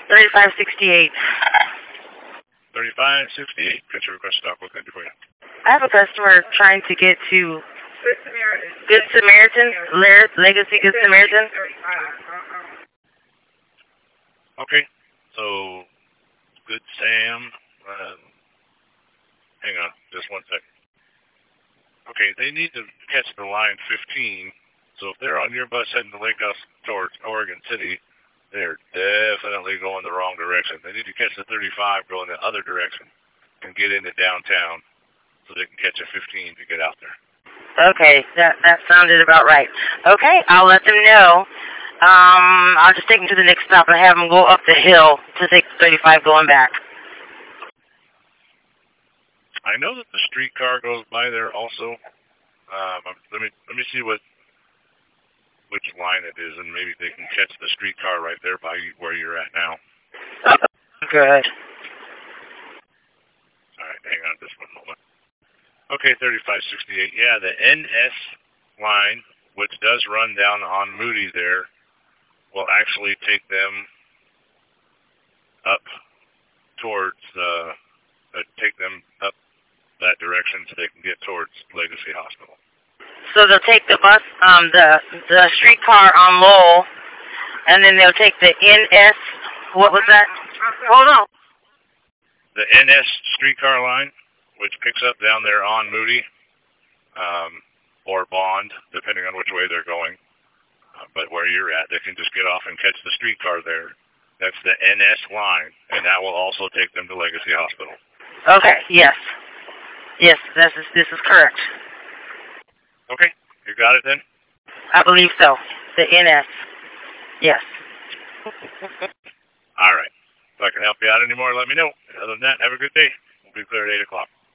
3568. 3568. Get your request stock with for you. I have a customer trying to get to Good Samaritan, Legacy Good Samaritan. Okay, so Good Sam. Hang on, just one second. Okay, they need to catch the line 15. So if they're on your bus heading to Lake House towards Oregon City, they're definitely going the wrong direction. They need to catch the 35 going the other direction and get into downtown so they can catch a 15 to get out there. Okay, that sounded about right. Okay, I'll let them know. I'll just take them to the next stop and have them go up the hill to take 35 going back. I know that the streetcar goes by there also. Let me see which line it is, and maybe they can catch the streetcar right there by where you're at now. Good. All right, hang on just one moment. Okay, 3568. Yeah, the NS line, which does run down on Moody there, will actually take them up towards take them up that direction so they can get towards Legacy Hospital. So they'll take the bus, the streetcar on Lowell, and then they'll take the NS. What was that? Hold on. The NS streetcar line, which picks up down there on Moody, or Bond, depending on which way they're going. But where you're at, they can just get off and catch the streetcar there. That's the NS line, and that will also take them to Legacy Hospital. Okay. Yes. Yes. This is correct. Okay, you got it then? I believe so. The NS. Yes. All right. If I can help you out anymore, let me know. Other than that, have a good day. We'll be clear at 8 o'clock.